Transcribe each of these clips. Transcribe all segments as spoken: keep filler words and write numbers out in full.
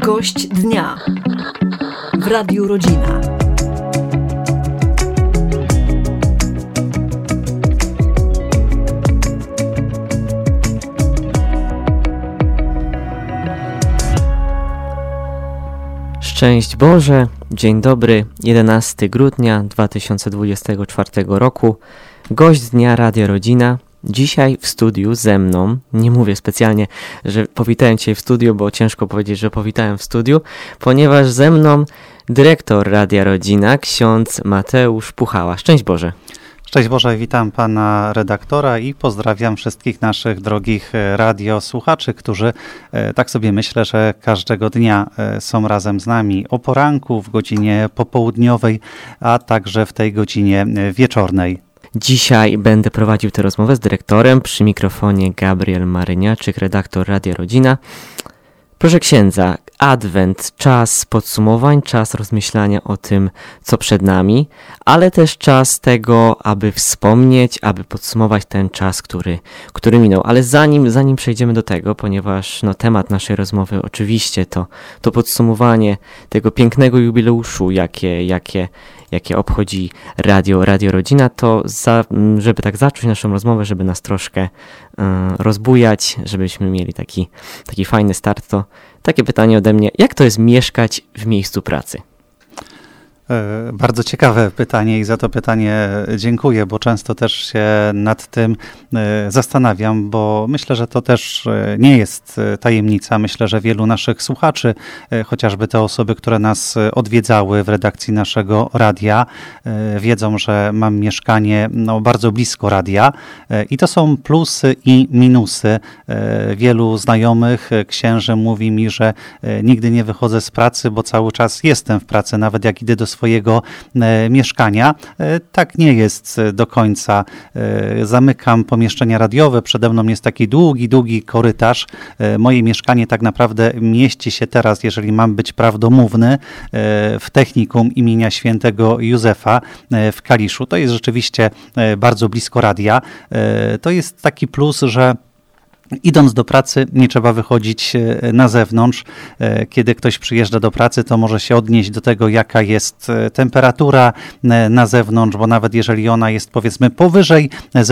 Gość dnia w Radiu Rodzina. Szczęść Boże, dzień dobry, jedenastego grudnia dwa tysiące dwudziestego czwartego roku, gość dnia Radio Rodzina. Dzisiaj w studiu ze mną, nie mówię specjalnie, że powitałem Cię w studiu, bo ciężko powiedzieć, że powitałem w studiu, ponieważ ze mną dyrektor Radia Rodzina, ksiądz Mateusz Puchała. Szczęść Boże. Szczęść Boże, witam pana redaktora i pozdrawiam wszystkich naszych drogich radiosłuchaczy, którzy, tak sobie myślę, że każdego dnia są razem z nami o poranku, w godzinie popołudniowej, a także w tej godzinie wieczornej. Dzisiaj będę prowadził tę rozmowę z dyrektorem, przy mikrofonie Gabriel Maryniaczyk, redaktor Radia Rodzina. Proszę księdza, Adwent, czas podsumowań, czas rozmyślania o tym, co przed nami, ale też czas tego, aby wspomnieć, aby podsumować ten czas, który, który minął. Ale zanim, zanim przejdziemy do tego, ponieważ no, temat naszej rozmowy oczywiście to, to podsumowanie tego pięknego jubileuszu, jakie, jakie, jakie obchodzi Radio, Radio Rodzina, to za, żeby tak zacząć naszą rozmowę, żeby nas troszkę y, rozbujać, żebyśmy mieli taki, taki fajny start, to takie pytanie ode mnie, jak to jest mieszkać w miejscu pracy? Bardzo ciekawe pytanie i za to pytanie dziękuję, bo często też się nad tym zastanawiam, bo myślę, że to też nie jest tajemnica. Myślę, że wielu naszych słuchaczy, chociażby te osoby, które nas odwiedzały w redakcji naszego radia, wiedzą, że mam mieszkanie no, bardzo blisko radia i to są plusy i minusy. Wielu znajomych księży mówi mi, że nigdy nie wychodzę z pracy, bo cały czas jestem w pracy, nawet jak idę do swojego e, mieszkania. E, tak nie jest do końca. E, zamykam pomieszczenia radiowe, przede mną jest taki długi, długi korytarz. E, moje mieszkanie tak naprawdę mieści się teraz, jeżeli mam być prawdomówny, e, w technikum imienia świętego Józefa e, w Kaliszu. To jest rzeczywiście e, bardzo blisko radia. E, to jest taki plus, że idąc do pracy nie trzeba wychodzić na zewnątrz. Kiedy ktoś przyjeżdża do pracy, to może się odnieść do tego, jaka jest temperatura na zewnątrz, bo nawet jeżeli ona jest powiedzmy powyżej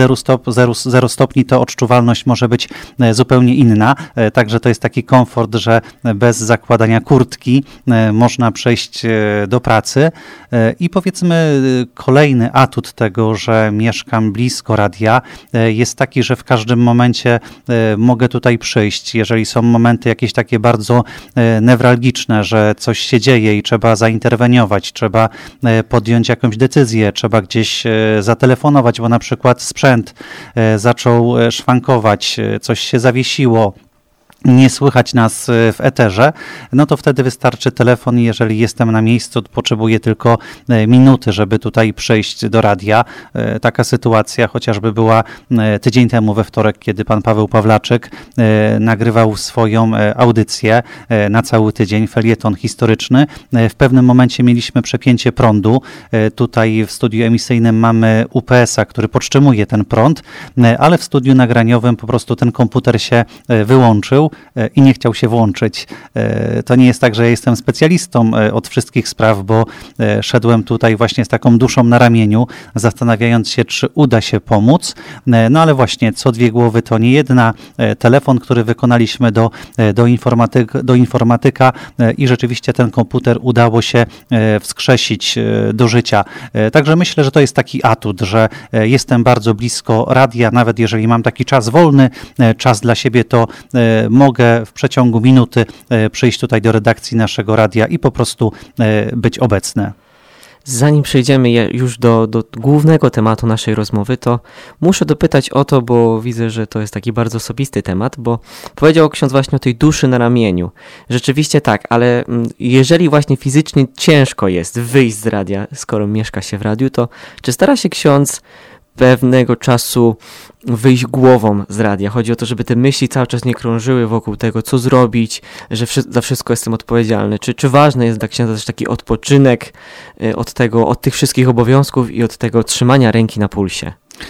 zero stopni, to odczuwalność może być zupełnie inna. Także to jest taki komfort, że bez zakładania kurtki można przejść do pracy. I powiedzmy kolejny atut tego, że mieszkam blisko radia, jest taki, że w każdym momencie mogę tutaj przyjść, jeżeli są momenty jakieś takie bardzo newralgiczne, że coś się dzieje i trzeba zainterweniować, trzeba podjąć jakąś decyzję, trzeba gdzieś zatelefonować, bo na przykład sprzęt zaczął szwankować, coś się zawiesiło, nie słychać nas w eterze, no to wtedy wystarczy telefon i jeżeli jestem na miejscu, to potrzebuję tylko minuty, żeby tutaj przejść do radia. Taka sytuacja chociażby była tydzień temu we wtorek, kiedy pan Paweł Pawlaczyk nagrywał swoją audycję na cały tydzień, felieton historyczny. W pewnym momencie mieliśmy przepięcie prądu. Tutaj w studiu emisyjnym mamy U P S a, który podtrzymuje ten prąd, ale w studiu nagraniowym po prostu ten komputer się wyłączył i nie chciał się włączyć. To nie jest tak, że ja jestem specjalistą od wszystkich spraw, bo szedłem tutaj właśnie z taką duszą na ramieniu, zastanawiając się, czy uda się pomóc. No ale właśnie, co dwie głowy to nie jedna. Telefon, który wykonaliśmy do, do, informatyk, do informatyka i rzeczywiście ten komputer udało się wskrzesić do życia. Także myślę, że to jest taki atut, że jestem bardzo blisko radia, nawet jeżeli mam taki czas wolny, czas dla siebie, to mogę w przeciągu minuty przyjść tutaj do redakcji naszego radia i po prostu być obecny. Zanim przejdziemy już do, do głównego tematu naszej rozmowy, to muszę dopytać o to, bo widzę, że to jest taki bardzo osobisty temat, bo powiedział ksiądz właśnie o tej duszy na ramieniu. Rzeczywiście tak, ale jeżeli właśnie fizycznie ciężko jest wyjść z radia, skoro mieszka się w radiu, to czy stara się ksiądz pewnego czasu wyjść głową z radia? Chodzi o to, żeby te myśli cały czas nie krążyły wokół tego, co zrobić, że wszy- za wszystko jestem odpowiedzialny. Czy, czy ważny jest dla księdza też taki odpoczynek od tego, od tych wszystkich obowiązków i od tego trzymania ręki na pulsie?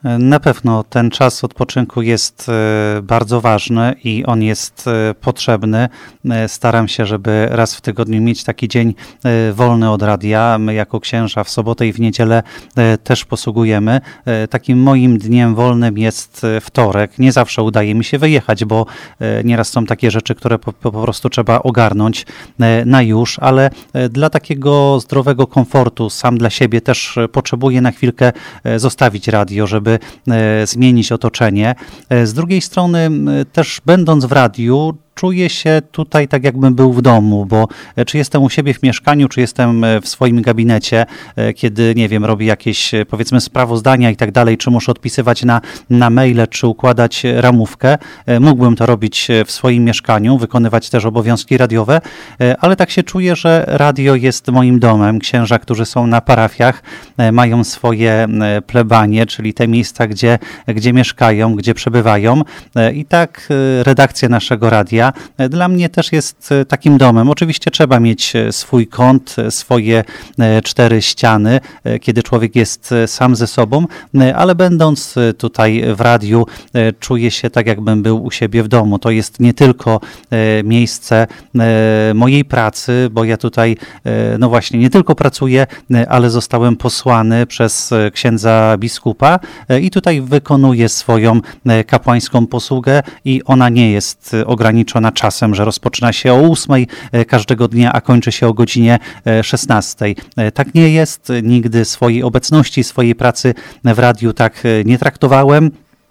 Na pewno ten czas odpoczynku jest bardzo ważny i on jest potrzebny. Staram się, żeby raz w tygodniu mieć taki dzień wolny od radia. My jako księża w sobotę i w niedzielę też posługujemy. Takim moim dniem wolnym jest wtorek. Nie zawsze udaje mi się wyjechać, bo nieraz są takie rzeczy, które po, po prostu trzeba ogarnąć na już, ale dla takiego zdrowego komfortu sam dla siebie też potrzebuję na chwilkę zostawić radio, żeby zmienić otoczenie. Z drugiej strony też będąc w radiu, czuję się tutaj tak, jakbym był w domu, bo czy jestem u siebie w mieszkaniu, czy jestem w swoim gabinecie, kiedy, nie wiem, robię jakieś, powiedzmy, sprawozdania i tak dalej, czy muszę odpisywać na, na maile, czy układać ramówkę. Mógłbym to robić w swoim mieszkaniu, wykonywać też obowiązki radiowe, ale tak się czuję, że radio jest moim domem. Księża, którzy są na parafiach, mają swoje plebanie, czyli te miejsca, gdzie, gdzie mieszkają, gdzie przebywają. I tak redakcja naszego radia dla mnie też jest takim domem. Oczywiście trzeba mieć swój kąt, swoje cztery ściany, kiedy człowiek jest sam ze sobą, ale będąc tutaj w radiu, czuję się tak, jakbym był u siebie w domu. To jest nie tylko miejsce mojej pracy, bo ja tutaj, no właśnie, nie tylko pracuję, ale zostałem posłany przez księdza biskupa i tutaj wykonuję swoją kapłańską posługę i ona nie jest ograniczona czasem, że rozpoczyna się o ósmej każdego dnia, a kończy się o godzinie szesnastej. Tak nie jest. Nigdy swojej obecności, swojej pracy w radiu tak nie traktowałem.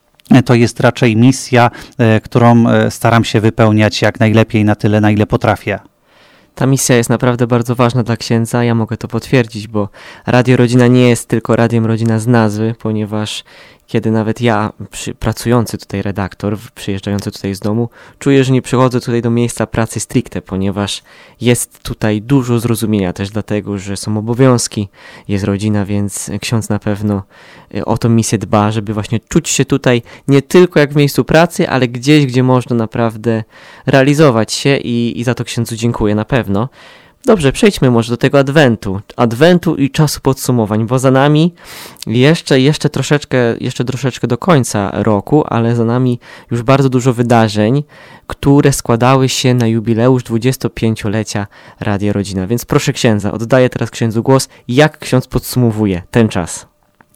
To jest raczej misja, którą staram się wypełniać jak najlepiej, na tyle, na ile potrafię. Ta misja jest naprawdę bardzo ważna dla księdza, ja mogę to potwierdzić, bo Radio Rodzina nie jest tylko Radiem Rodzina z nazwy, ponieważ kiedy nawet ja, przy, pracujący tutaj redaktor, przyjeżdżający tutaj z domu, czuję, że nie przychodzę tutaj do miejsca pracy stricte, ponieważ jest tutaj dużo zrozumienia też dlatego, że są obowiązki, jest rodzina, więc ksiądz na pewno o tą misję dba, żeby właśnie czuć się tutaj nie tylko jak w miejscu pracy, ale gdzieś, gdzie można naprawdę realizować się i, i za to księdzu dziękuję na pewno. Dobrze, przejdźmy może do tego Adwentu. Adwentu i czasu podsumowań, bo za nami jeszcze, jeszcze troszeczkę, jeszcze troszeczkę do końca roku, ale za nami już bardzo dużo wydarzeń, które składały się na jubileusz dwudziestopięciolecia Radia Rodzina. Więc proszę księdza, oddaję teraz księdzu głos. Jak ksiądz podsumowuje ten czas?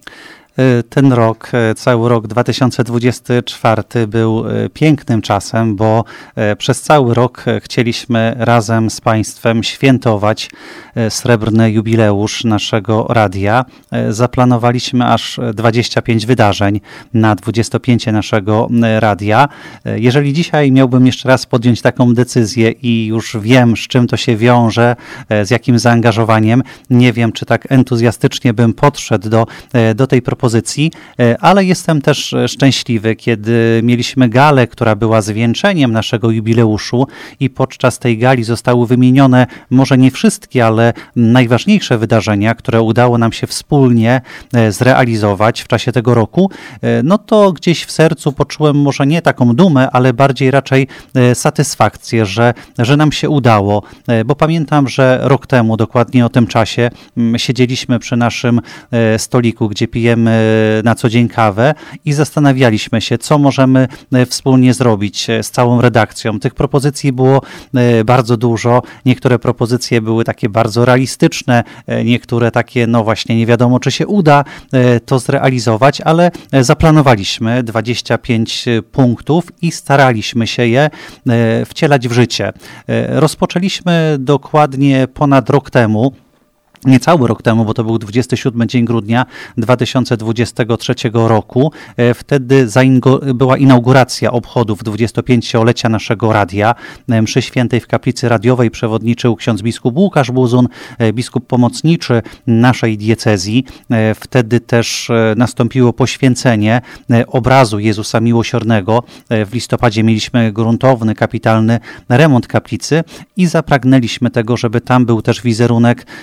Ten rok, cały rok dwa tysiące dwudziesty czwarty był pięknym czasem, bo przez cały rok chcieliśmy razem z Państwem świętować srebrny jubileusz naszego radia. Zaplanowaliśmy aż dwadzieścia pięć wydarzeń na dwudziestopięcie naszego radia. Jeżeli dzisiaj miałbym jeszcze raz podjąć taką decyzję i już wiem, z czym to się wiąże, z jakim zaangażowaniem, nie wiem, czy tak entuzjastycznie bym podszedł do, do tej propozycji, ale jestem też szczęśliwy, kiedy mieliśmy galę, która była zwieńczeniem naszego jubileuszu i podczas tej gali zostały wymienione może nie wszystkie, ale najważniejsze wydarzenia, które udało nam się wspólnie zrealizować w czasie tego roku, no to gdzieś w sercu poczułem może nie taką dumę, ale bardziej raczej satysfakcję, że, że nam się udało, bo pamiętam, że rok temu dokładnie o tym czasie siedzieliśmy przy naszym stoliku, gdzie pijemy na co dzień kawę i zastanawialiśmy się, co możemy wspólnie zrobić z całą redakcją. Tych propozycji było bardzo dużo. Niektóre propozycje były takie bardzo realistyczne, niektóre takie, no właśnie, nie wiadomo, czy się uda to zrealizować, ale zaplanowaliśmy dwadzieścia pięć punktów i staraliśmy się je wcielać w życie. Rozpoczęliśmy dokładnie ponad rok temu, niecały rok temu, bo to był dwudziesty siódmy dzień grudnia dwa tysiące dwudziestego trzeciego roku. Wtedy zaingo- była inauguracja obchodów dwudziestopięciolecia naszego radia. Mszy świętej w kaplicy radiowej przewodniczył ksiądz biskup Łukasz Buzun, biskup pomocniczy naszej diecezji. Wtedy też nastąpiło poświęcenie obrazu Jezusa Miłosiernego. W listopadzie mieliśmy gruntowny, kapitalny remont kaplicy i zapragnęliśmy tego, żeby tam był też wizerunek Jezusa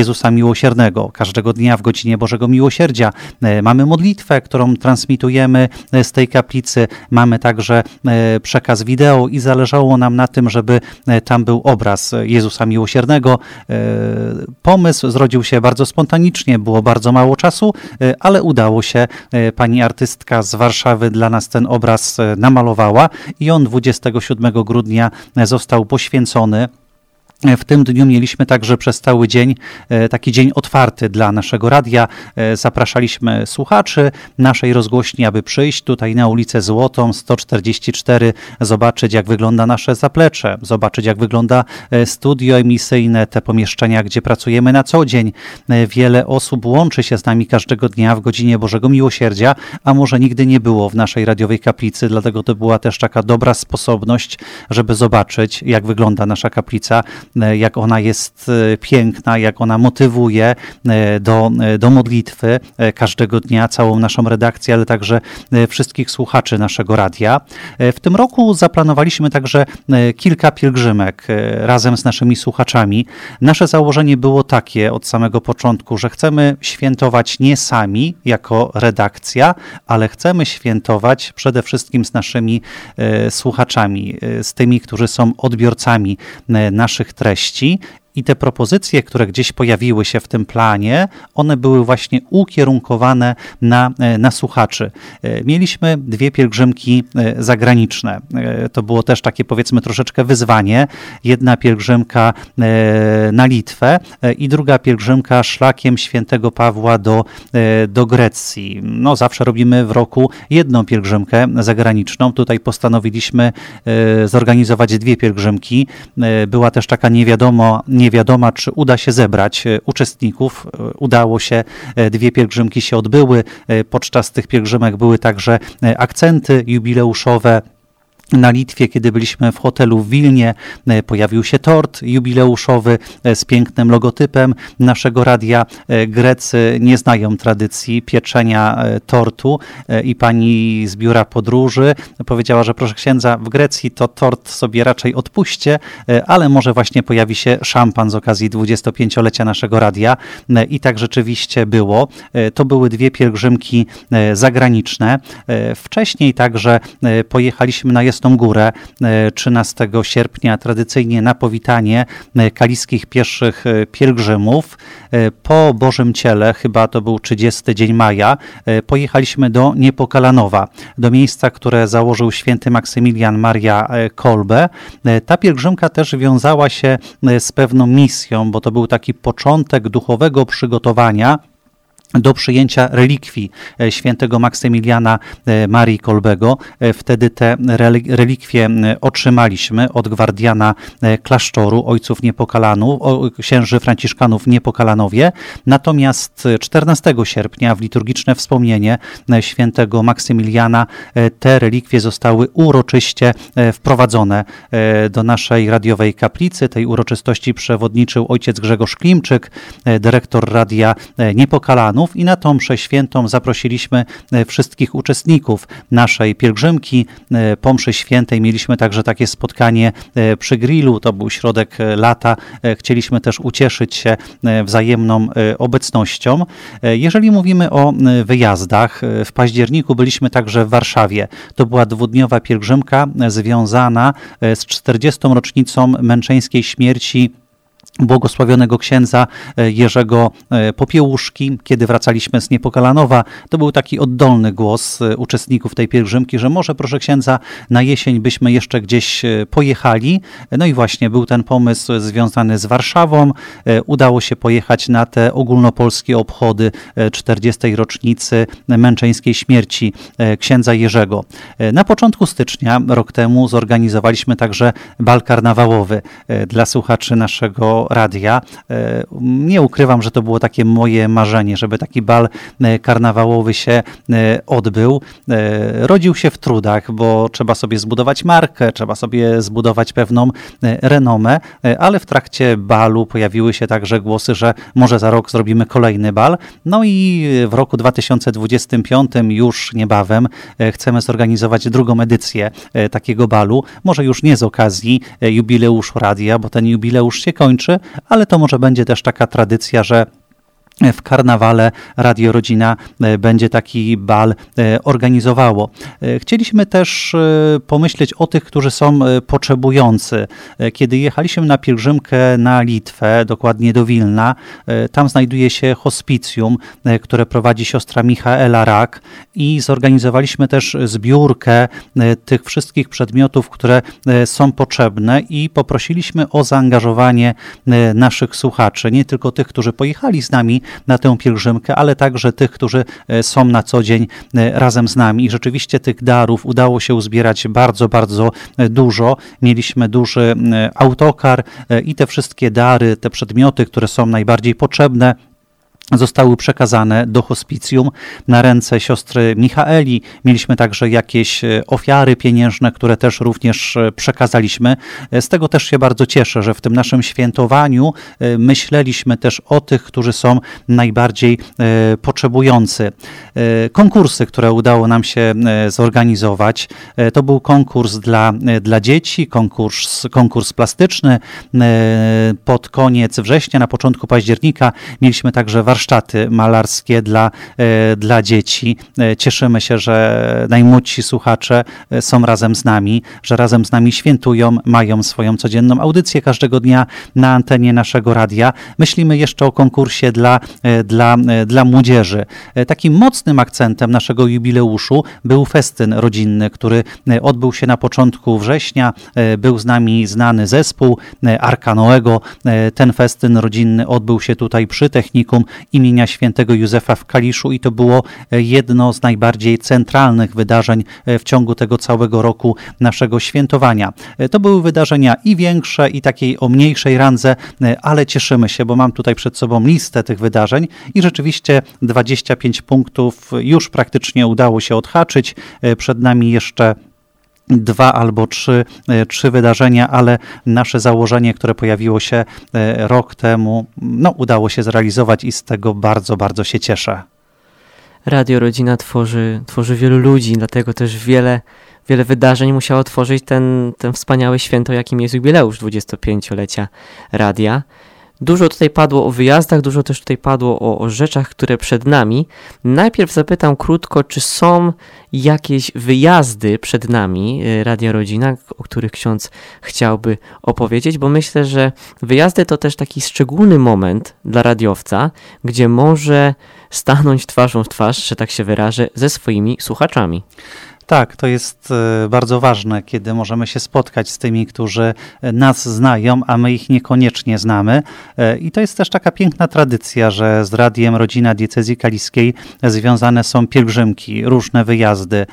Jezusa Miłosiernego. Każdego dnia w godzinie Bożego Miłosierdzia mamy modlitwę, którą transmitujemy z tej kaplicy. Mamy także przekaz wideo i zależało nam na tym, żeby tam był obraz Jezusa Miłosiernego. Pomysł zrodził się bardzo spontanicznie, było bardzo mało czasu, ale udało się. Pani artystka z Warszawy dla nas ten obraz namalowała i on dwudziestego siódmego grudnia został poświęcony. W tym dniu mieliśmy także przez cały dzień taki dzień otwarty dla naszego radia. Zapraszaliśmy słuchaczy naszej rozgłośni, aby przyjść tutaj na ulicę Złotą sto czterdzieści cztery, zobaczyć jak wygląda nasze zaplecze, zobaczyć jak wygląda studio emisyjne, te pomieszczenia, gdzie pracujemy na co dzień. Wiele osób łączy się z nami każdego dnia w godzinie Bożego Miłosierdzia, a może nigdy nie było w naszej radiowej kaplicy, dlatego to była też taka dobra sposobność, żeby zobaczyć jak wygląda nasza kaplica, jak ona jest piękna, jak ona motywuje do, do modlitwy każdego dnia, całą naszą redakcję, ale także wszystkich słuchaczy naszego radia. W tym roku zaplanowaliśmy także kilka pielgrzymek razem z naszymi słuchaczami. Nasze założenie było takie od samego początku, że chcemy świętować nie sami jako redakcja, ale chcemy świętować przede wszystkim z naszymi słuchaczami, z tymi, którzy są odbiorcami naszych treści. I te propozycje, które gdzieś pojawiły się w tym planie, one były właśnie ukierunkowane na, na słuchaczy. Mieliśmy dwie pielgrzymki zagraniczne. To było też takie, powiedzmy, troszeczkę wyzwanie. Jedna pielgrzymka na Litwę i druga pielgrzymka szlakiem świętego Pawła do, do Grecji. No, zawsze robimy w roku jedną pielgrzymkę zagraniczną. Tutaj postanowiliśmy zorganizować dwie pielgrzymki. Była też taka niewiadomo, nie wiadomo, czy uda się zebrać uczestników. Udało się, dwie pielgrzymki się odbyły. Podczas tych pielgrzymek były także akcenty jubileuszowe. Na Litwie, kiedy byliśmy w hotelu w Wilnie, pojawił się tort jubileuszowy z pięknym logotypem naszego radia. Grecy nie znają tradycji pieczenia tortu i pani z biura podróży powiedziała, że proszę księdza, w Grecji to tort sobie raczej odpuśćcie, ale może właśnie pojawi się szampan z okazji dwudziestopięciolecia naszego radia i tak rzeczywiście było. To były dwie pielgrzymki zagraniczne. Wcześniej także pojechaliśmy na Jasną Górę trzynastego sierpnia tradycyjnie na powitanie kaliskich pieszych pielgrzymów. Po Bożym Ciele, chyba to był trzydziesty dzień maja, pojechaliśmy do Niepokalanowa, do miejsca, które założył święty Maksymilian Maria Kolbe. Ta pielgrzymka też wiązała się z pewną misją, bo to był taki początek duchowego przygotowania do przyjęcia relikwii świętego Maksymiliana Marii Kolbego. Wtedy te relikwie otrzymaliśmy od gwardiana klasztoru ojców Niepokalanów, księży franciszkanów w Niepokalanowie. Natomiast czternastego sierpnia w liturgiczne wspomnienie świętego Maksymiliana te relikwie zostały uroczyście wprowadzone do naszej radiowej kaplicy. Tej uroczystości przewodniczył ojciec Grzegorz Klimczyk, dyrektor radia Niepokalanów. I na tą mszę świętą zaprosiliśmy wszystkich uczestników naszej pielgrzymki. Po mszy świętej mieliśmy także takie spotkanie przy grillu, to był środek lata. Chcieliśmy też ucieszyć się wzajemną obecnością. Jeżeli mówimy o wyjazdach, w październiku byliśmy także w Warszawie. To była dwudniowa pielgrzymka związana z czterdziestą rocznicą męczeńskiej śmierci błogosławionego księdza Jerzego Popiełuszki. Kiedy wracaliśmy z Niepokalanowa, to był taki oddolny głos uczestników tej pielgrzymki, że może proszę księdza na jesień byśmy jeszcze gdzieś pojechali. No i właśnie był ten pomysł związany z Warszawą. Udało się pojechać na te ogólnopolskie obchody czterdziestej rocznicy męczeńskiej śmierci księdza Jerzego. Na początku stycznia, rok temu, zorganizowaliśmy także bal karnawałowy dla słuchaczy naszego radia. Nie ukrywam, że to było takie moje marzenie, żeby taki bal karnawałowy się odbył. Rodził się w trudach, bo trzeba sobie zbudować markę, trzeba sobie zbudować pewną renomę, ale w trakcie balu pojawiły się także głosy, że może za rok zrobimy kolejny bal. No i w roku dwa tysiące dwudziestym piątym już niebawem chcemy zorganizować drugą edycję takiego balu. Może już nie z okazji jubileuszu radia, bo ten jubileusz się kończy, słuchaczy, ale to może będzie też taka tradycja, że w karnawale Radio Rodzina będzie taki bal organizowało. Chcieliśmy też pomyśleć o tych, którzy są potrzebujący. Kiedy jechaliśmy na pielgrzymkę na Litwę, dokładnie do Wilna, tam znajduje się hospicjum, które prowadzi siostra Michaela Rak i zorganizowaliśmy też zbiórkę tych wszystkich przedmiotów, które są potrzebne i poprosiliśmy o zaangażowanie naszych słuchaczy, nie tylko tych, którzy pojechali z nami na tę pielgrzymkę, ale także tych, którzy są na co dzień razem z nami. I rzeczywiście tych darów udało się uzbierać bardzo, bardzo dużo. Mieliśmy duży autokar i te wszystkie dary, te przedmioty, które są najbardziej potrzebne, zostały przekazane do hospicjum na ręce siostry Michaeli. Mieliśmy także jakieś ofiary pieniężne, które też również przekazaliśmy. Z tego też się bardzo cieszę, że w tym naszym świętowaniu myśleliśmy też o tych, którzy są najbardziej potrzebujący. Konkursy, które udało nam się zorganizować, to był konkurs dla, dla dzieci, konkurs, konkurs plastyczny. Pod koniec września, na początku października mieliśmy także warsztaty malarskie dla, dla dzieci. Cieszymy się, że najmłodsi słuchacze są razem z nami, że razem z nami świętują, mają swoją codzienną audycję każdego dnia na antenie naszego radia. Myślimy jeszcze o konkursie dla, dla, dla młodzieży. Takim mocnym akcentem naszego jubileuszu był festyn rodzinny, który odbył się na początku września. Był z nami znany zespół Arka Noego. Ten festyn rodzinny odbył się tutaj przy Technikum imienia świętego Józefa w Kaliszu i to było jedno z najbardziej centralnych wydarzeń w ciągu tego całego roku naszego świętowania. To były wydarzenia i większe, i takiej o mniejszej randze, ale cieszymy się, bo mam tutaj przed sobą listę tych wydarzeń i rzeczywiście dwadzieścia pięć punktów już praktycznie udało się odhaczyć. Przed nami jeszcze dwa albo trzy, trzy wydarzenia, ale nasze założenie, które pojawiło się rok temu, no udało się zrealizować i z tego bardzo, bardzo się cieszę. Radio Rodzina tworzy, tworzy wielu ludzi, dlatego też wiele, wiele wydarzeń musiało tworzyć ten, ten wspaniałe święto, jakim jest jubileusz dwudziestopięciolecia radia. Dużo tutaj padło o wyjazdach, dużo też tutaj padło o, o rzeczach, które przed nami. Najpierw zapytam krótko, czy są jakieś wyjazdy przed nami Radia Rodzina, o których ksiądz chciałby opowiedzieć, bo myślę, że wyjazdy to też taki szczególny moment dla radiowca, gdzie może stanąć twarzą w twarz, że tak się wyrażę, ze swoimi słuchaczami. Tak, to jest bardzo ważne, kiedy możemy się spotkać z tymi, którzy nas znają, a my ich niekoniecznie znamy. I to jest też taka piękna tradycja, że z Radiem Rodzina Diecezji Kaliskiej związane są pielgrzymki, różne wyjazdy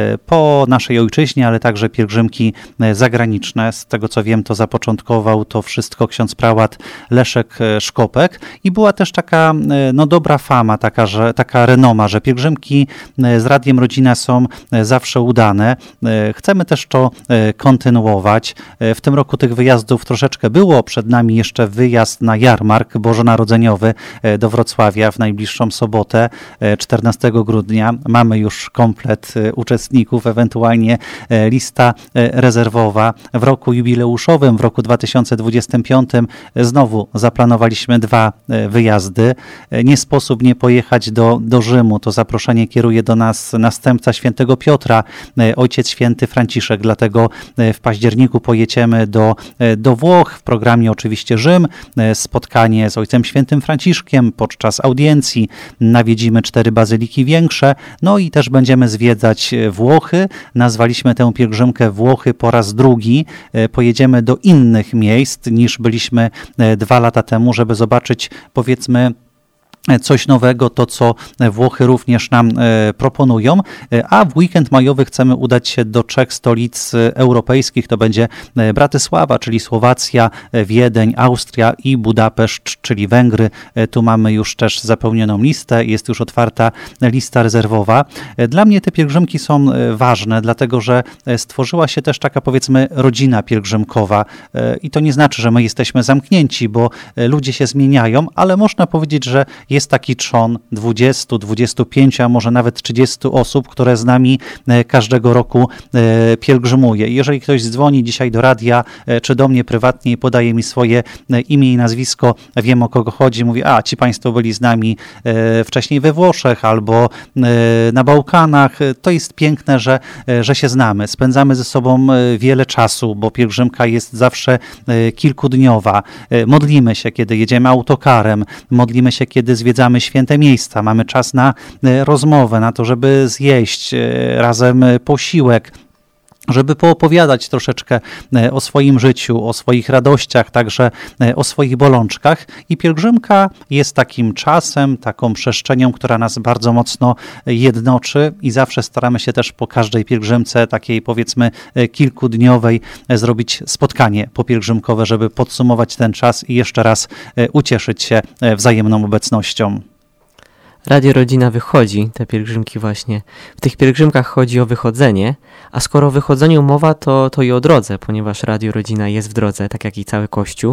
po naszej ojczyźnie, ale także pielgrzymki zagraniczne. Z tego co wiem, to zapoczątkował to wszystko ksiądz prałat Leszek Szkopek i była też taka no, dobra fama, taka, że, taka renoma, że pielgrzymki z Radiem Rodzina są zawsze zawsze udane. Chcemy też to kontynuować. W tym roku tych wyjazdów troszeczkę było. Przed nami jeszcze wyjazd na jarmark bożonarodzeniowy do Wrocławia w najbliższą sobotę, czternastego grudnia. Mamy już komplet uczestników, ewentualnie lista rezerwowa. W roku jubileuszowym, w roku dwa tysiące dwudziestym piątym znowu zaplanowaliśmy dwa wyjazdy. Nie sposób nie pojechać do, do Rzymu. To zaproszenie kieruje do nas następca świętego Piotra, ojciec święty Franciszek, dlatego w październiku pojedziemy do, do Włoch, w programie oczywiście Rzym, spotkanie z ojcem świętym Franciszkiem, podczas audiencji nawiedzimy cztery bazyliki większe, no i też będziemy zwiedzać Włochy. Nazwaliśmy tę pielgrzymkę Włochy po raz drugi. Pojedziemy do innych miejsc niż byliśmy dwa lata temu, żeby zobaczyć, powiedzmy, coś nowego, to co Włochy również nam e, proponują, a w weekend majowy chcemy udać się do trzech stolic europejskich, to będzie Bratysława, czyli Słowacja, Wiedeń, Austria i Budapeszt, czyli Węgry. E, tu mamy już też zapełnioną listę, jest już otwarta lista rezerwowa. E, dla mnie te pielgrzymki są ważne, dlatego że stworzyła się też taka, powiedzmy, rodzina pielgrzymkowa e, i to nie znaczy, że my jesteśmy zamknięci, bo ludzie się zmieniają, ale można powiedzieć, że jest taki trzon dwudziestu, dwudziestu pięciu, a może nawet trzydziestu osób, które z nami każdego roku pielgrzymuje. I jeżeli ktoś dzwoni dzisiaj do radia, czy do mnie prywatnie i podaje mi swoje imię i nazwisko, wiem o kogo chodzi, mówi, a ci państwo byli z nami wcześniej we Włoszech albo na Bałkanach, to jest piękne, że, że się znamy. Spędzamy ze sobą wiele czasu, bo pielgrzymka jest zawsze kilkudniowa. Modlimy się, kiedy jedziemy autokarem, modlimy się, kiedy zwiedzamy święte miejsca, mamy czas na rozmowę, na to, żeby zjeść razem posiłek, żeby poopowiadać troszeczkę o swoim życiu, o swoich radościach, także o swoich bolączkach. I pielgrzymka jest takim czasem, taką przestrzenią, która nas bardzo mocno jednoczy i zawsze staramy się też po każdej pielgrzymce, takiej powiedzmy kilkudniowej, zrobić spotkanie popielgrzymkowe, żeby podsumować ten czas i jeszcze raz ucieszyć się wzajemną obecnością. Radio Rodzina wychodzi, te pielgrzymki właśnie. W tych pielgrzymkach chodzi o wychodzenie, a skoro o wychodzeniu mowa, to, to i o drodze, ponieważ Radio Rodzina jest w drodze, tak jak i cały Kościół,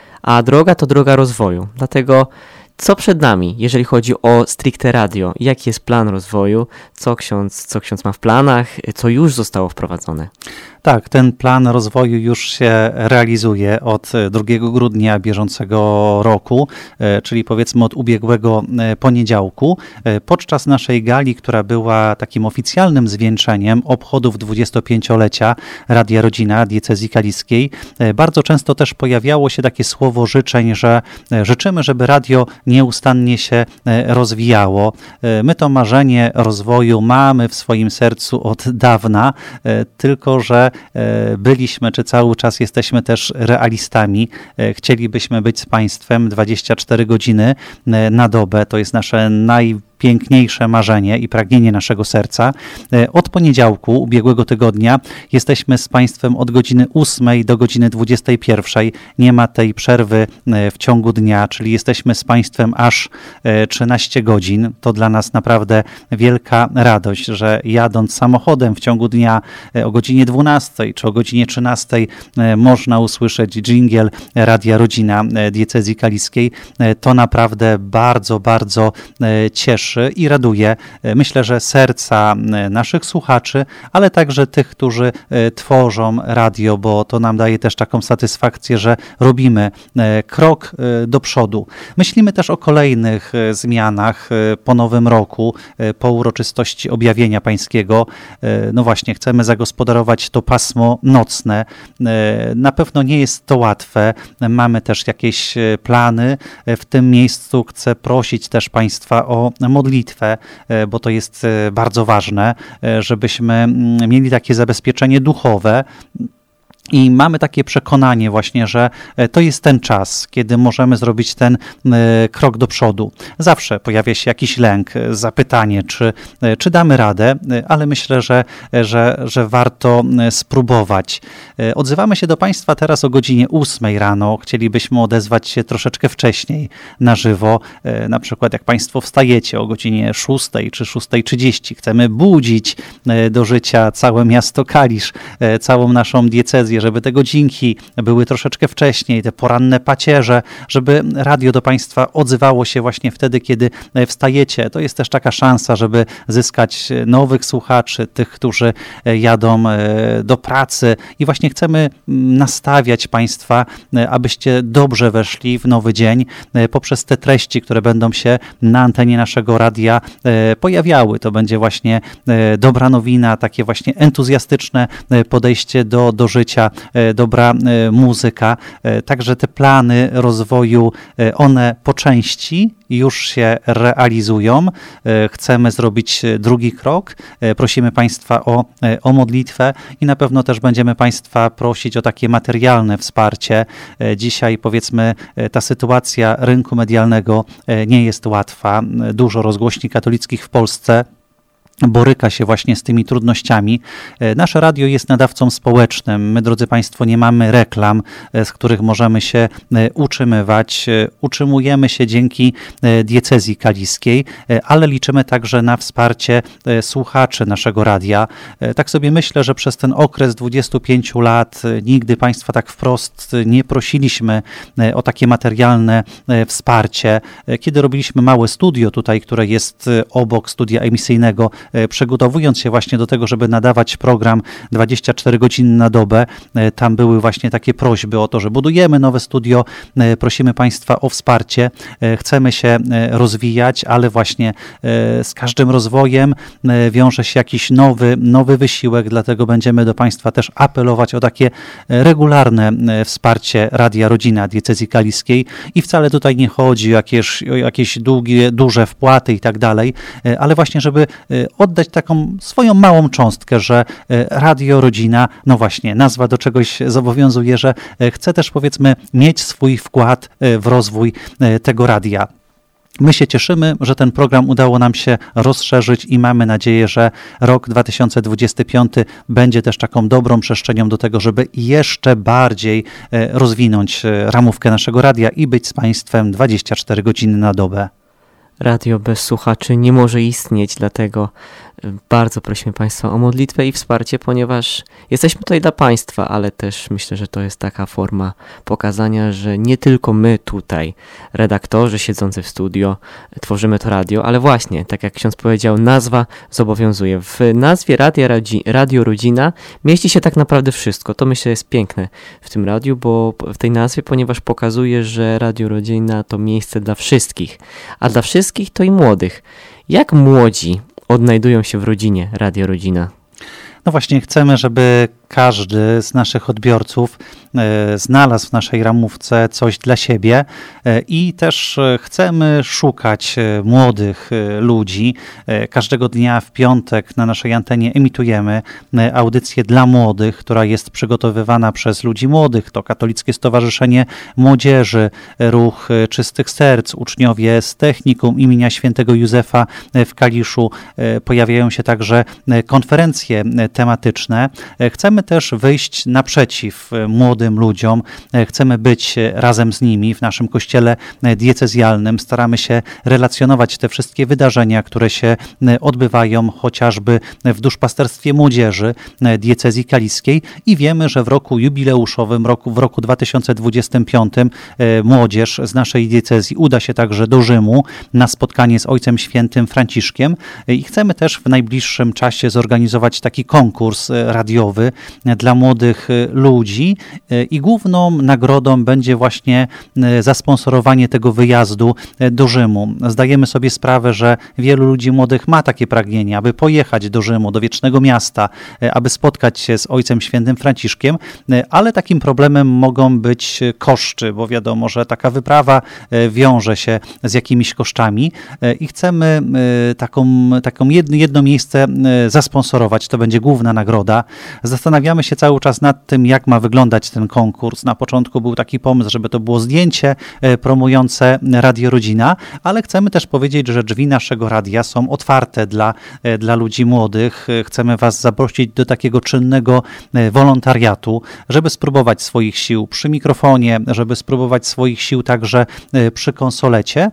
a droga to droga rozwoju. Dlatego co przed nami, jeżeli chodzi o stricte radio? Jaki jest plan rozwoju? Co ksiądz, co ksiądz ma w planach? Co już zostało wprowadzone? Tak, ten plan rozwoju już się realizuje od drugiego grudnia bieżącego roku, czyli powiedzmy od ubiegłego poniedziałku. Podczas naszej gali, która była takim oficjalnym zwieńczeniem obchodów dwudziestopięciolecia Radia Rodzina Diecezji Kaliskiej, bardzo często też pojawiało się takie słowo życzeń, że życzymy, żeby radio nieustannie się rozwijało. My to marzenie rozwoju mamy w swoim sercu od dawna, tylko że byliśmy, czy cały czas jesteśmy też realistami. Chcielibyśmy być z państwem dwadzieścia cztery godziny na dobę. To jest nasze najpiękniejsze marzenie i pragnienie naszego serca. Od poniedziałku ubiegłego tygodnia jesteśmy z państwem od godziny ósmej do godziny dwudziestej pierwszej. Nie ma tej przerwy w ciągu dnia, czyli jesteśmy z państwem aż trzynaście godzin. To dla nas naprawdę wielka radość, że jadąc samochodem w ciągu dnia o godzinie dwunastej czy o godzinie trzynastej można usłyszeć dżingiel Radia Rodzina Diecezji Kaliskiej. To naprawdę bardzo, bardzo cieszy i raduje, myślę, że serca naszych słuchaczy, ale także tych, którzy tworzą radio, bo to nam daje też taką satysfakcję, że robimy krok do przodu. Myślimy też o kolejnych zmianach po nowym roku, po uroczystości Objawienia Pańskiego. No właśnie, chcemy zagospodarować to pasmo nocne. Na pewno nie jest to łatwe. Mamy też jakieś plany. W tym miejscu chcę prosić też Państwa o modlitwę, bo to jest bardzo ważne, żebyśmy mieli takie zabezpieczenie duchowe. I mamy takie przekonanie właśnie, że to jest ten czas, kiedy możemy zrobić ten krok do przodu. Zawsze pojawia się jakiś lęk, zapytanie, czy, czy damy radę, ale myślę, że, że, że warto spróbować. Odzywamy się do Państwa teraz o godzinie ósmej rano. Chcielibyśmy odezwać się troszeczkę wcześniej na żywo. Na przykład jak Państwo wstajecie o godzinie szóstej czy szóstej trzydzieści. Chcemy budzić do życia całe miasto Kalisz, całą naszą diecezję, żeby te godzinki były troszeczkę wcześniej, te poranne pacierze, żeby radio do Państwa odzywało się właśnie wtedy, kiedy wstajecie. To jest też taka szansa, żeby zyskać nowych słuchaczy, tych, którzy jadą do pracy i właśnie chcemy nastawiać Państwa, abyście dobrze weszli w nowy dzień poprzez te treści, które będą się na antenie naszego radia pojawiały. To będzie właśnie dobra nowina, takie właśnie entuzjastyczne podejście do, do życia, dobra muzyka. Także te plany rozwoju, one po części już się realizują. Chcemy zrobić drugi krok. Prosimy Państwa o, o modlitwę i na pewno też będziemy Państwa prosić o takie materialne wsparcie. Dzisiaj powiedzmy ta sytuacja rynku medialnego nie jest łatwa. Dużo rozgłośni katolickich w Polsce boryka się właśnie z tymi trudnościami. Nasze radio jest nadawcą społecznym. My, drodzy Państwo, nie mamy reklam, z których możemy się utrzymywać. Utrzymujemy się dzięki diecezji kaliskiej, ale liczymy także na wsparcie słuchaczy naszego radia. Tak sobie myślę, że przez ten okres dwudziestu pięciu lat nigdy Państwa tak wprost nie prosiliśmy o takie materialne wsparcie. Kiedy robiliśmy małe studio tutaj, które jest obok studia emisyjnego, przygotowując się właśnie do tego, żeby nadawać program dwadzieścia cztery godziny na dobę, tam były właśnie takie prośby o to, że budujemy nowe studio, prosimy Państwa o wsparcie, chcemy się rozwijać, ale właśnie z każdym rozwojem wiąże się jakiś nowy, nowy wysiłek, dlatego będziemy do Państwa też apelować o takie regularne wsparcie Radia Rodzina Diecezji Kaliskiej i wcale tutaj nie chodzi o jakieś, o jakieś długie, duże wpłaty i tak dalej, ale właśnie, żeby oddać taką swoją małą cząstkę, że Radio Rodzina, no właśnie, nazwa do czegoś zobowiązuje, że chce też, powiedzmy, mieć swój wkład w rozwój tego radia. My się cieszymy, że ten program udało nam się rozszerzyć i mamy nadzieję, że rok dwa tysiące dwudziesty piąty będzie też taką dobrą przestrzenią do tego, żeby jeszcze bardziej rozwinąć ramówkę naszego radia i być z Państwem dwadzieścia cztery godziny na dobę. Radio bez słuchaczy nie może istnieć, dlatego bardzo prosimy Państwa o modlitwę i wsparcie, ponieważ jesteśmy tutaj dla Państwa, ale też myślę, że to jest taka forma pokazania, że nie tylko my tutaj, redaktorzy siedzący w studio, tworzymy to radio, ale właśnie, tak jak ksiądz powiedział, nazwa zobowiązuje. W nazwie Radia Radio Rodzina mieści się tak naprawdę wszystko. To myślę jest piękne w tym radiu, bo w tej nazwie, ponieważ pokazuje, że Radio Rodzina to miejsce dla wszystkich, a dla wszystkich to i młodych. Jak młodzi odnajdują się w rodzinie Radio Rodzina? No właśnie, chcemy, żeby każdy z naszych odbiorców znalazł w naszej ramówce coś dla siebie i też chcemy szukać młodych ludzi. Każdego dnia w piątek na naszej antenie emitujemy audycję dla młodych, która jest przygotowywana przez ludzi młodych. To Katolickie Stowarzyszenie Młodzieży, Ruch Czystych Serc, uczniowie z Technikum imienia Świętego Józefa w Kaliszu. Pojawiają się także konferencje tematyczne. Chcemy też wyjść naprzeciw młodym ludziom, chcemy być razem z nimi w naszym kościele diecezjalnym, staramy się relacjonować te wszystkie wydarzenia, które się odbywają chociażby w duszpasterstwie młodzieży diecezji kaliskiej i wiemy, że w roku jubileuszowym, roku, w roku dwa tysiące dwudziestym piątym młodzież z naszej diecezji uda się także do Rzymu na spotkanie z Ojcem Świętym Franciszkiem i chcemy też w najbliższym czasie zorganizować taki konkurs radiowy dla młodych ludzi i główną nagrodą będzie właśnie zasponsorowanie tego wyjazdu do Rzymu. Zdajemy sobie sprawę, że wielu ludzi młodych ma takie pragnienie, aby pojechać do Rzymu, do wiecznego miasta, aby spotkać się z Ojcem Świętym Franciszkiem, ale takim problemem mogą być koszty, bo wiadomo, że taka wyprawa wiąże się z jakimiś kosztami i chcemy taką, taką jedno, jedno miejsce zasponsorować. To będzie główna nagroda. Zastanawiamy się cały czas nad tym, jak ma wyglądać ten konkurs. Na początku był taki pomysł, żeby to było zdjęcie promujące Radio Rodzina, ale chcemy też powiedzieć, że drzwi naszego radia są otwarte dla, dla ludzi młodych. Chcemy Was zaprosić do takiego czynnego wolontariatu, żeby spróbować swoich sił przy mikrofonie, żeby spróbować swoich sił także przy konsolecie.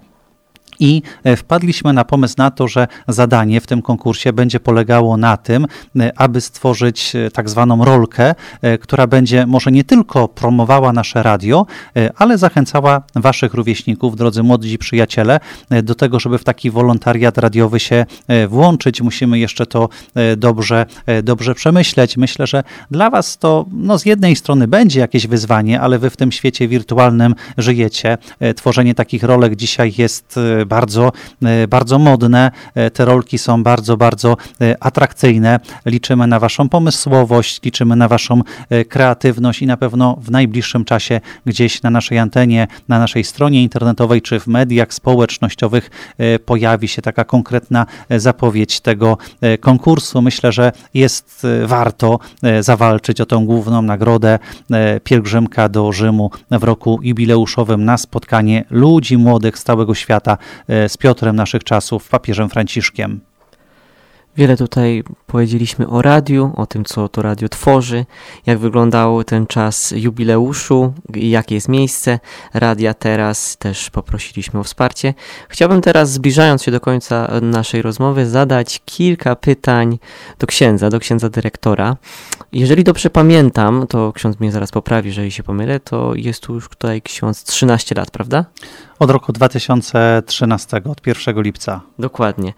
I wpadliśmy na pomysł na to, że zadanie w tym konkursie będzie polegało na tym, aby stworzyć tak zwaną rolkę, która będzie może nie tylko promowała nasze radio, ale zachęcała Waszych rówieśników, drodzy młodzi przyjaciele, do tego, żeby w taki wolontariat radiowy się włączyć. Musimy jeszcze to dobrze, dobrze przemyśleć. Myślę, że dla Was to no, z jednej strony będzie jakieś wyzwanie, ale Wy w tym świecie wirtualnym żyjecie. Tworzenie takich rolek dzisiaj jest bardzo, bardzo modne. Te rolki są bardzo, bardzo atrakcyjne. Liczymy na Waszą pomysłowość, liczymy na Waszą kreatywność i na pewno w najbliższym czasie gdzieś na naszej antenie, na naszej stronie internetowej czy w mediach społecznościowych pojawi się taka konkretna zapowiedź tego konkursu. Myślę, że jest warto zawalczyć o tę główną nagrodę pielgrzymka do Rzymu w roku jubileuszowym na spotkanie ludzi młodych z całego świata z Piotrem naszych czasów, papieżem Franciszkiem. Wiele tutaj powiedzieliśmy o radiu, o tym, co to radio tworzy, jak wyglądał ten czas jubileuszu i jakie jest miejsce radia teraz. Też poprosiliśmy o wsparcie. Chciałbym teraz, zbliżając się do końca naszej rozmowy, zadać kilka pytań do księdza, do księdza dyrektora. Jeżeli dobrze pamiętam, to ksiądz mnie zaraz poprawi, jeżeli się pomylę, to jest tu już tutaj ksiądz trzynaście lat, prawda? Od roku dwa tysiące trzynastego, od pierwszego lipca. Dokładnie.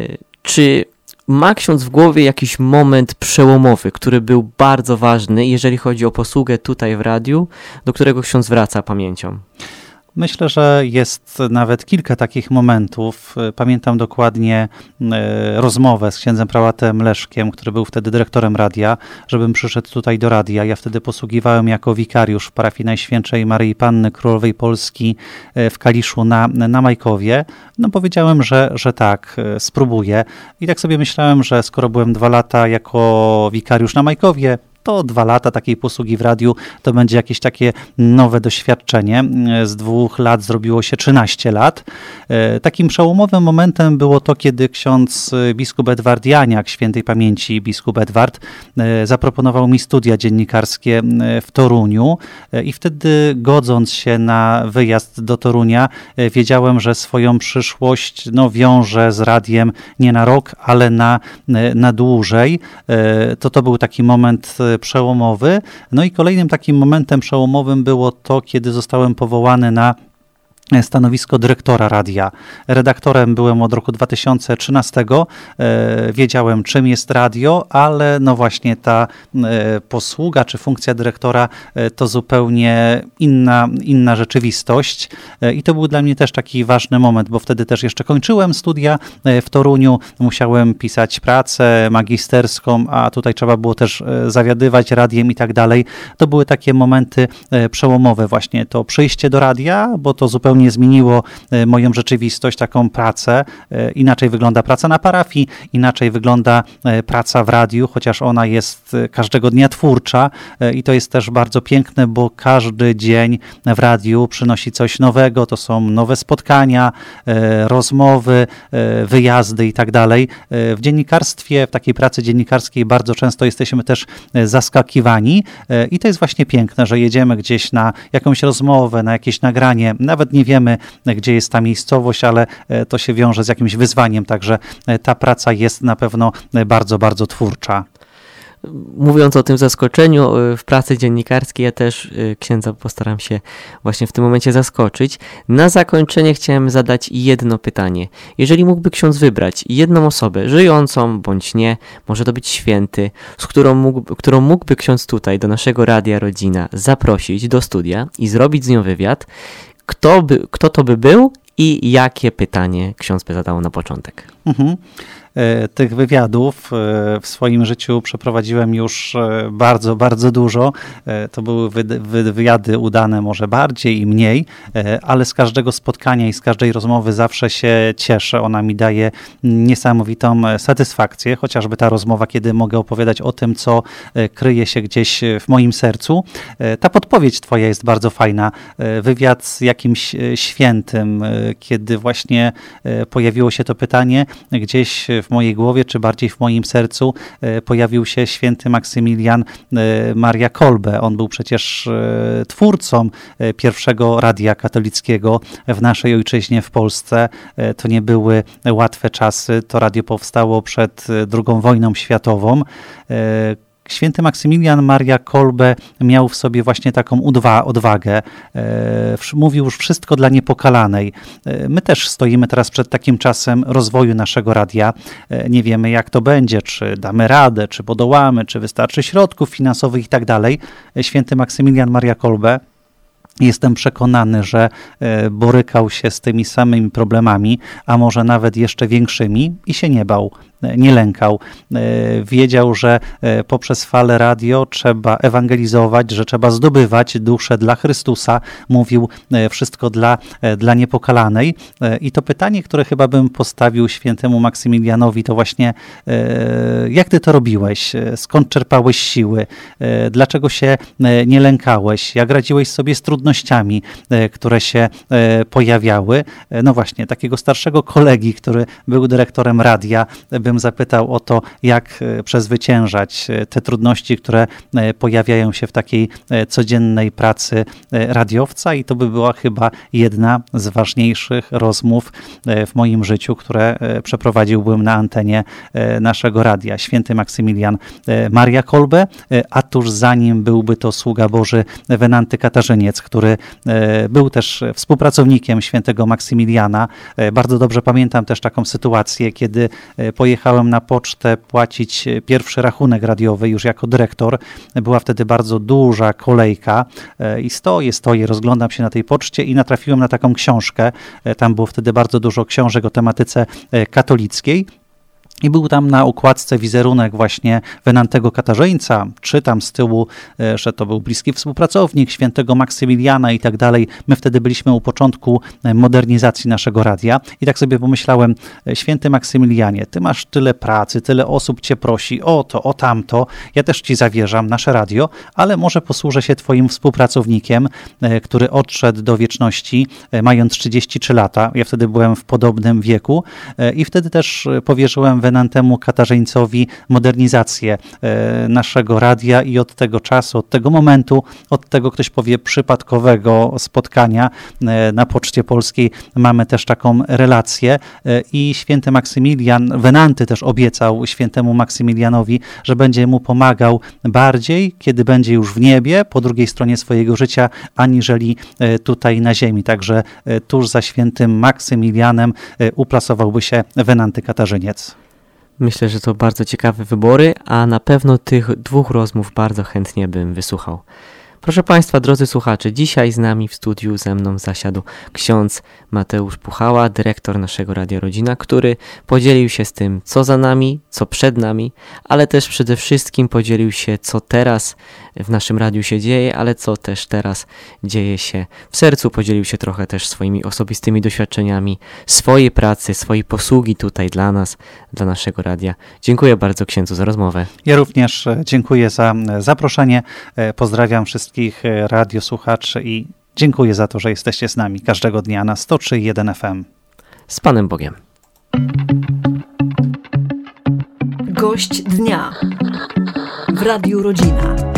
Czy ma ksiądz w głowie jakiś moment przełomowy, który był bardzo ważny, jeżeli chodzi o posługę tutaj w radiu, do którego ksiądz wraca pamięcią? Myślę, że jest nawet kilka takich momentów. Pamiętam dokładnie rozmowę z księdzem prałatem Leszkiem, który był wtedy dyrektorem radia, żebym przyszedł tutaj do radia. Ja wtedy posługiwałem jako wikariusz w parafii Najświętszej Maryi Panny Królowej Polski w Kaliszu na, na Majkowie. No powiedziałem, że, że tak, spróbuję. I tak sobie myślałem, że skoro byłem dwa lata jako wikariusz na Majkowie, to dwa lata takiej posługi w radiu to będzie jakieś takie nowe doświadczenie. Z dwóch lat zrobiło się trzynaście lat. Takim przełomowym momentem było to, kiedy ksiądz biskup Edward Janiak, świętej pamięci biskup Edward, zaproponował mi studia dziennikarskie w Toruniu i wtedy, godząc się na wyjazd do Torunia, wiedziałem, że swoją przyszłość no, wiążę z radiem nie na rok, ale na, na dłużej. To to był taki moment przełomowy. No i kolejnym takim momentem przełomowym było to, kiedy zostałem powołany na stanowisko dyrektora radia. Redaktorem byłem od roku dwa tysiące trzynastego. E, wiedziałem, czym jest radio, ale no właśnie ta e, posługa czy funkcja dyrektora e, to zupełnie inna, inna rzeczywistość. E, I to był dla mnie też taki ważny moment, bo wtedy też jeszcze kończyłem studia e, w Toruniu. Musiałem pisać pracę magisterską, a tutaj trzeba było też e, zawiadywać radiem i tak dalej. To były takie momenty e, przełomowe właśnie. To przyjście do radia, bo to zupełnie nie zmieniło moją rzeczywistość, taką pracę. Inaczej wygląda praca na parafii, inaczej wygląda praca w radiu, chociaż ona jest każdego dnia twórcza i to jest też bardzo piękne, bo każdy dzień w radiu przynosi coś nowego, to są nowe spotkania, rozmowy, wyjazdy i tak dalej. W dziennikarstwie, w takiej pracy dziennikarskiej bardzo często jesteśmy też zaskakiwani i to jest właśnie piękne, że jedziemy gdzieś na jakąś rozmowę, na jakieś nagranie, nawet nie wiemy, gdzie jest ta miejscowość, ale to się wiąże z jakimś wyzwaniem, także ta praca jest na pewno bardzo, bardzo twórcza. Mówiąc o tym zaskoczeniu w pracy dziennikarskiej, ja też księdza postaram się właśnie w tym momencie zaskoczyć. Na zakończenie chciałem zadać jedno pytanie. Jeżeli mógłby ksiądz wybrać jedną osobę, żyjącą bądź nie, może to być święty, z którą, mógł, którą mógłby ksiądz tutaj do naszego Radia Rodzina zaprosić do studia i zrobić z nią wywiad, Kto, by, kto to by był i jakie pytanie ksiądz by zadał na początek? Mhm. Tych wywiadów w swoim życiu przeprowadziłem już bardzo, bardzo dużo. To były wywiady udane może bardziej i mniej, ale z każdego spotkania i z każdej rozmowy zawsze się cieszę. Ona mi daje niesamowitą satysfakcję, chociażby ta rozmowa, kiedy mogę opowiadać o tym, co kryje się gdzieś w moim sercu. Ta podpowiedź twoja jest bardzo fajna. Wywiad z jakimś świętym, kiedy właśnie pojawiło się to pytanie, gdzieś w mojej głowie, czy bardziej w moim sercu pojawił się święty Maksymilian Maria Kolbe. On był przecież twórcą pierwszego radia katolickiego w naszej ojczyźnie w Polsce. To nie były łatwe czasy. To radio powstało przed drugą wojną światową. Święty Maksymilian Maria Kolbe miał w sobie właśnie taką udwa, odwagę. E, mówił już wszystko dla niepokalanej. E, my też stoimy teraz przed takim czasem rozwoju naszego radia. E, nie wiemy, jak to będzie, czy damy radę, czy podołamy, czy wystarczy środków finansowych i tak dalej. Święty Maksymilian Maria Kolbe, jestem przekonany, że borykał się z tymi samymi problemami, a może nawet jeszcze większymi i się nie bał, nie lękał. Wiedział, że poprzez falę radio trzeba ewangelizować, że trzeba zdobywać duszę dla Chrystusa. Mówił wszystko dla, dla niepokalanej. I to pytanie, które chyba bym postawił świętemu Maksymilianowi, to właśnie jak ty to robiłeś? Skąd czerpałeś siły? Dlaczego się nie lękałeś? Jak radziłeś sobie z trudnościami, które się pojawiały? No właśnie, takiego starszego kolegi, który był dyrektorem radia, bym zapytał o to, jak przezwyciężać te trudności, które pojawiają się w takiej codziennej pracy radiowca, i to by była chyba jedna z ważniejszych rozmów w moim życiu, które przeprowadziłbym na antenie naszego radia. Święty Maksymilian Maria Kolbe, a tuż za nim byłby to sługa Boży Wenanty Katarzyniec, który był też współpracownikiem świętego Maksymiliana. Bardzo dobrze pamiętam też taką sytuację, kiedy pojechałem na pocztę płacić pierwszy rachunek radiowy już jako dyrektor. Była wtedy bardzo duża kolejka i stoję, stoję, rozglądam się na tej poczcie i natrafiłem na taką książkę. Tam było wtedy bardzo dużo książek o tematyce katolickiej. I był tam na układce wizerunek właśnie Wenantego Katarzyńca. Czytam z tyłu, że to był bliski współpracownik świętego Maksymiliana i tak dalej. My wtedy byliśmy u początku modernizacji naszego radia i tak sobie pomyślałem, święty Maksymilianie, ty masz tyle pracy, tyle osób cię prosi o to, o tamto. Ja też ci zawierzam nasze radio, ale może posłużę się twoim współpracownikiem, który odszedł do wieczności mając trzydzieści trzy lata. Ja wtedy byłem w podobnym wieku i wtedy też powierzyłem Wenantemu Katarzyńcowi modernizację naszego radia i od tego czasu, od tego momentu, od tego, ktoś powie, przypadkowego spotkania na Poczcie Polskiej mamy też taką relację i święty Maksymilian, Wenanty też obiecał świętemu Maksymilianowi, że będzie mu pomagał bardziej, kiedy będzie już w niebie, po drugiej stronie swojego życia, aniżeli tutaj na ziemi. Także tuż za świętym Maksymilianem uplasowałby się Wenanty Katarzyniec. Myślę, że to bardzo ciekawe wybory, a na pewno tych dwóch rozmów bardzo chętnie bym wysłuchał. Proszę Państwa, drodzy słuchacze, dzisiaj z nami w studiu ze mną zasiadł ksiądz Mateusz Puchała, dyrektor naszego Radia Rodzina, który podzielił się z tym, co za nami, co przed nami, ale też przede wszystkim podzielił się, co teraz w naszym radiu się dzieje, ale co też teraz dzieje się w sercu. Podzielił się trochę też swoimi osobistymi doświadczeniami, swojej pracy, swojej posługi tutaj dla nas, dla naszego radia. Dziękuję bardzo księdzu za rozmowę. Ja również dziękuję za zaproszenie. Pozdrawiam wszystkich radiosłuchaczy i dziękuję za to, że jesteście z nami każdego dnia na sto trzy i jeden F M. Z Panem Bogiem. Gość dnia w Radiu Rodzina.